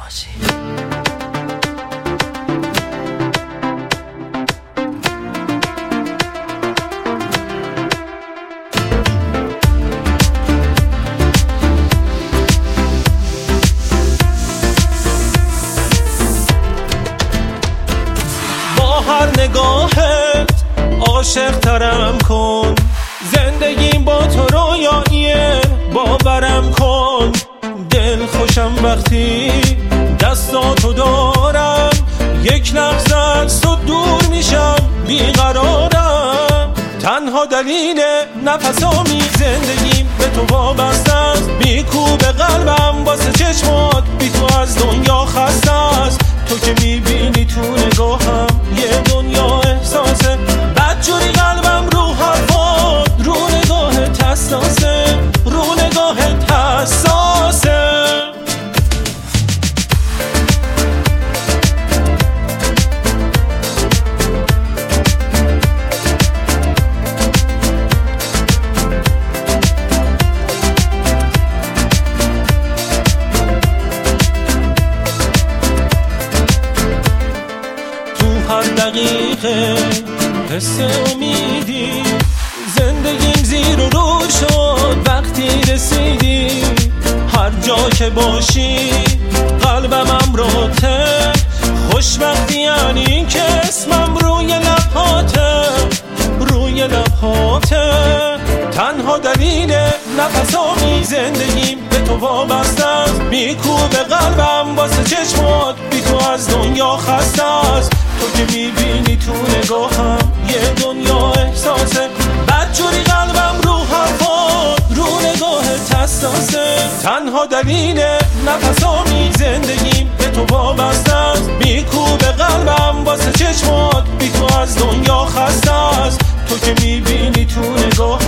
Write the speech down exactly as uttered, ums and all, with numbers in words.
باشی. با هر نگاهت عاشق ترم کن، زندگیم با تو رویاییه باورم کن. دل خوشم وقتی دستاتو دارم، یک لحظه از تو دور میشم بیقرارم. تنها دلیل نفسامی زندگیم به تو وابسته است، میکوبه قلبم واسه چشمات، بی تو از دنیا خسته است. تو که میبینی تو نگاهم یه دنیا احساسه، بدجوری قلبم رو حرفات، رو نگاهت حساسه، رو نگاهت حساسه. هر دقیقه حس امیدی، زندگیم زیر و رو شد وقتی رسیدی. هر جا که باشی قلبم امراته، خوشبختی یعنی که اسمم روی لبهاته، روی لبهاته. تنها دلیل نفسامی زندگیم به تو وابسته است، میکوبه قلبم واسه چشمات، بی تو از دنیا خسته است. تو که میبینی تو نگاهم یه دنیا احساسه، بدجوری قلبم رو حرفات، رو نگاهت حساسه. تنها دلیل نفسامی زندگیم به تو وابسته است، میکوبه قلبم واسه چشمات، بی تو از دنیا خسته است. تو که میبینی تو نگاه